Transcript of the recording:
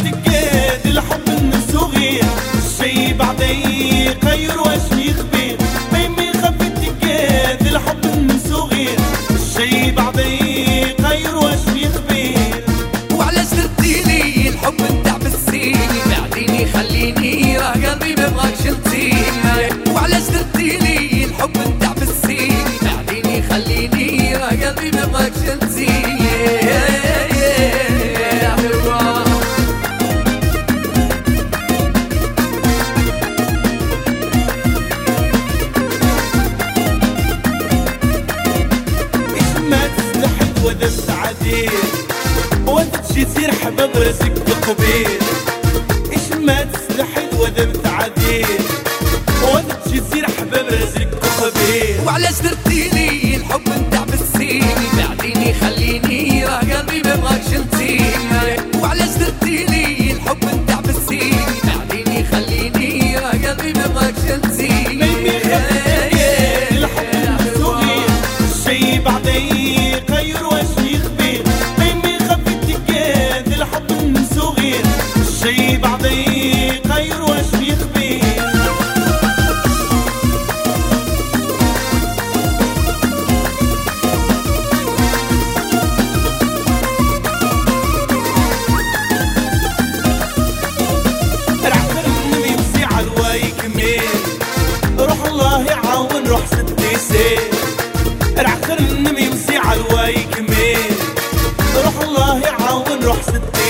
التقاد الحب من الصغير الشي بعده يغير واش يخبير ما يخبي التقاد الحب من الصغير الشي بعده يغير واش يخبير. وعلاش درتيلي الحب نتاع بالسين بعدين يخليني راه قلبي ما بغاكش نسيني. وعلاش درتيلي الحب نتاع بالسين بعدين يخليني راه قلبي ما بغاكش نسيني. وذبت عديل وتجي تصير حباب راسك قبيل. ايش ما تستحيل وذبت عديل وتجي تصير حباب راسك قبيل. وعلاش درتيلي الحب نتاع بالسين بعدين يخليني راه قلبي ما بغاكش نسيني. وعلاش درتيلي الحب نتاع بالسين بعدين يخليني راه قلبي ما بغاكش نسيني. الحب صغير الشي بعدين يغير واش يخبير ما يخبي التقاد الحب من صغير الشي بعدين يغير واش يخبير. رعفر النبي يمسي عالواي كميل روح الله يعاون روح ستي سيل. رعخر النبي يمسي عالواي كميل روح الله يعاون روح ستي